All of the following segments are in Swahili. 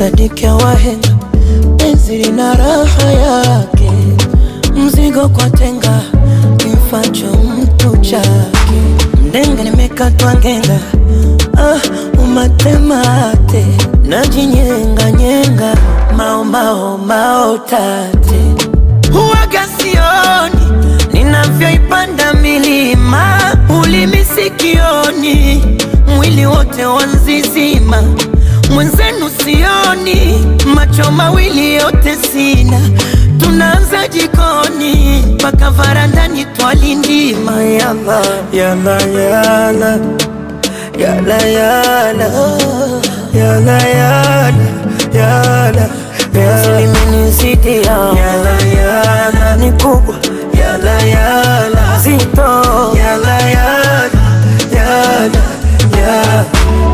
sadiki ya wahenga, penzi lina raha yake, mzigo kwa tenga, kimfacho mtu chake. Mdenga nimekatwa ngenga, umatemate, najinyenga nyenga, mao tate. Huwaga sioni ninavyoipanda milima, ulimi sikioni, mwili wote wanzizima. Mwenzenu sioni, macho mawili yote sina, tunaanza jikoni mpaka varandani twalindima. Yala yala yala yala yala yala yala yala limenizidi yala yala ni kubwa yala yala zito yala yala yala yala.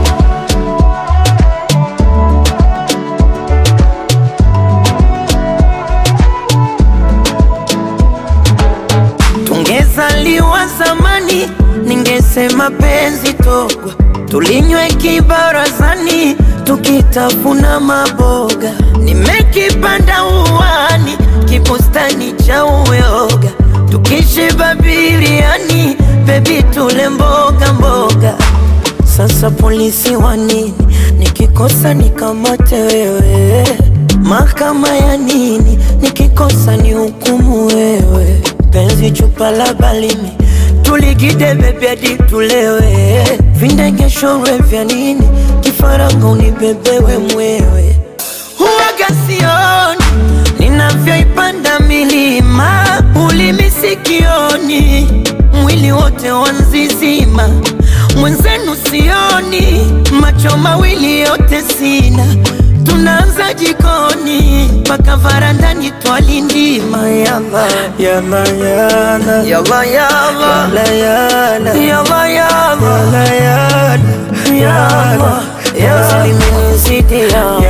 Tungezaliwa zamani, ningesema penzi togwa, tulinywe kibarazani, tukitafuna maboga. Nimekipanda uwani, kibustani cha uyoga, tukishiba biriani, baby tule mboga mboga. Sasa polisi wanini, nikikosa nikamate wewe? Mahakama ya nini, nikikosa ni hukumu wewe? Penzi chupa la balimi, tuligide bebe hadi tulewe. Vindege shorwe vya nini, kifaranga unibebewe mwewe. Huwaga sioni ninavyoipanda milima, ulimi sikioni, mwili wote wanzizima. Mwenzenu sioni, macho mawili yote sina, tunaanza jikoni mpaka varandani twalindima. Yala yala yala yala yala yala yala yala yala yala limenizidi yala